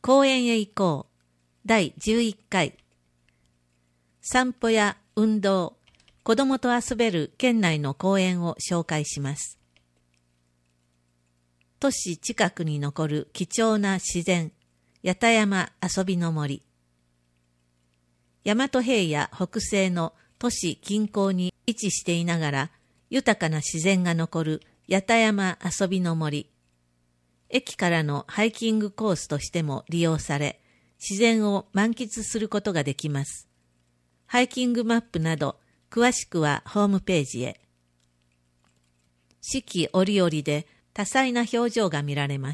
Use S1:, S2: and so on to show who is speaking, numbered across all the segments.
S1: 公園へ行こう第11回。散歩や運動、子供と遊べる県内の公園を紹介します。都市近くに残る貴重な自然、八田山遊びの森。大和平野北西の都市近郊に位置していながら、豊かな自然が残る八田山遊びの森。駅からのハイキングコースとしても利用され、自然を満喫することができます。ハイキングマップなど、詳しくはホームページへ。四季折々で多彩な表情が見られます。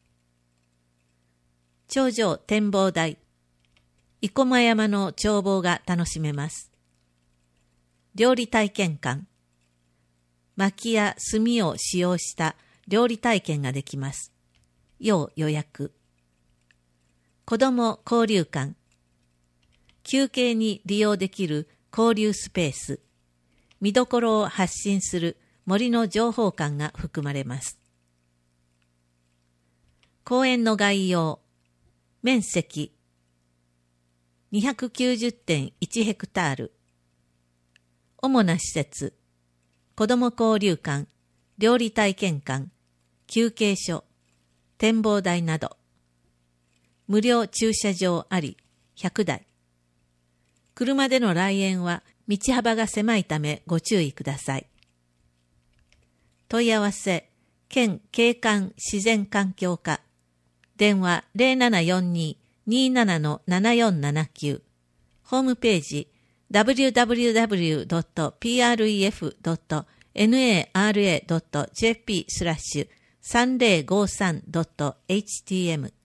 S1: 頂上展望台。生駒山の眺望が楽しめます。料理体験館。薪や炭を使用した料理体験ができます。要予約。子ども交流館。休憩に利用できる交流スペース。見どころを発信する森の情報館が含まれます。公園の概要。面積 290.1 ヘクタール。主な施設。子ども交流館、料理体験館、休憩所、展望台など。無料駐車場あり100台。車での来園は道幅が狭いためご注意ください。問い合わせ、県景観自然環境課。電話 0742-27-7479。ホームページ www.pref.nara.jp/3053.htm